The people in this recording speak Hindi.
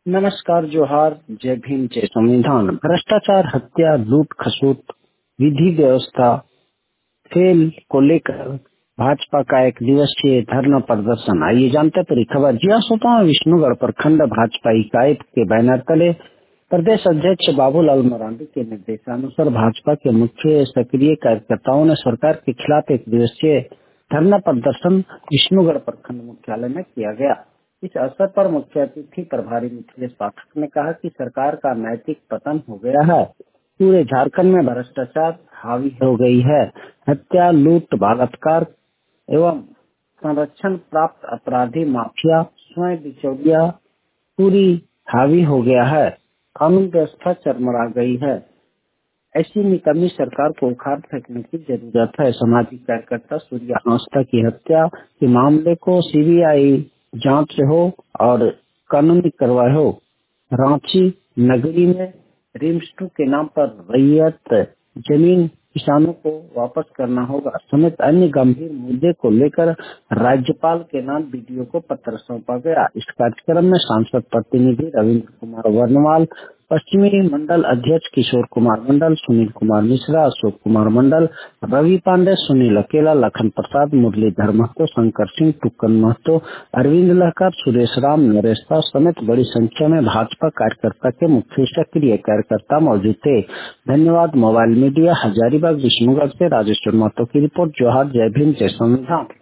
नमस्कार, जोहार, जय भीम, जय संविधान। भ्रष्टाचार, हत्या, लूट खसोट, विधि व्यवस्था फेल को लेकर भाजपा का एक दिवसीय धरना प्रदर्शन। आइए जानते पूरी खबर। जिला सोता विष्णुगढ़ प्रखंड भाजपा इकाई के बैनर तले प्रदेश अध्यक्ष बाबूलाल मरांडी के निर्देशानुसार भाजपा के मुख्य सक्रिय कार्यकर्ताओं ने सरकार के खिलाफ एक दिवसीय धरना प्रदर्शन विष्णुगढ़ प्रखंड मुख्यालय में किया गया। इस अवसर पर मुख्य अतिथि प्रभारी मिथिलेश पाठक ने कहा कि सरकार का नैतिक पतन हो गया है। पूरे झारखंड में भ्रष्टाचार हावी हो गई है। हत्या, लूट, बलात्कार एवं संरक्षण प्राप्त अपराधी माफिया स्वयं बिचौलिया पूरी हावी हो गया है। कानून व्यवस्था चरमरा गई है। ऐसी निकम्मी सरकार को उखाड़ फेंकने की जरूरत है। सामाजिक कार्यकर्ता सूर्या आस्था की हत्या के मामले को सीबीआई जांच हो और कानूनी कार्रवाई हो। रांची नगरी में रिम्स 2 के नाम पर रैयत जमीन किसानों को वापस करना होगा समेत अन्य गंभीर मुद्दे को लेकर राज्यपाल के नाम बीडीओ को पत्र सौंपा गया। इस कार्यक्रम में सांसद प्रतिनिधि रविंद्र कुमार वर्णवाल, पश्चिमी मंडल अध्यक्ष किशोर कुमार मंडल, सुनील कुमार मिश्रा, अशोक कुमार मंडल, रवि पांडे, सुनील अकेला, लखन प्रसाद, मुरलीधर महतो, शंकर सिंह, टुक्कन महतो, अरविंद लहकर, सुरेश राम, नरेश दास समेत बड़ी संख्या में भाजपा कार्यकर्ता के मुख्य सक्रिय कार्यकर्ता मौजूद थे। धन्यवाद। मोबाइल मीडिया, हजारीबाग, विष्णुगढ़ से राजेश्वर महतो की रिपोर्ट। जोहार, जय भीम, जय संविधान।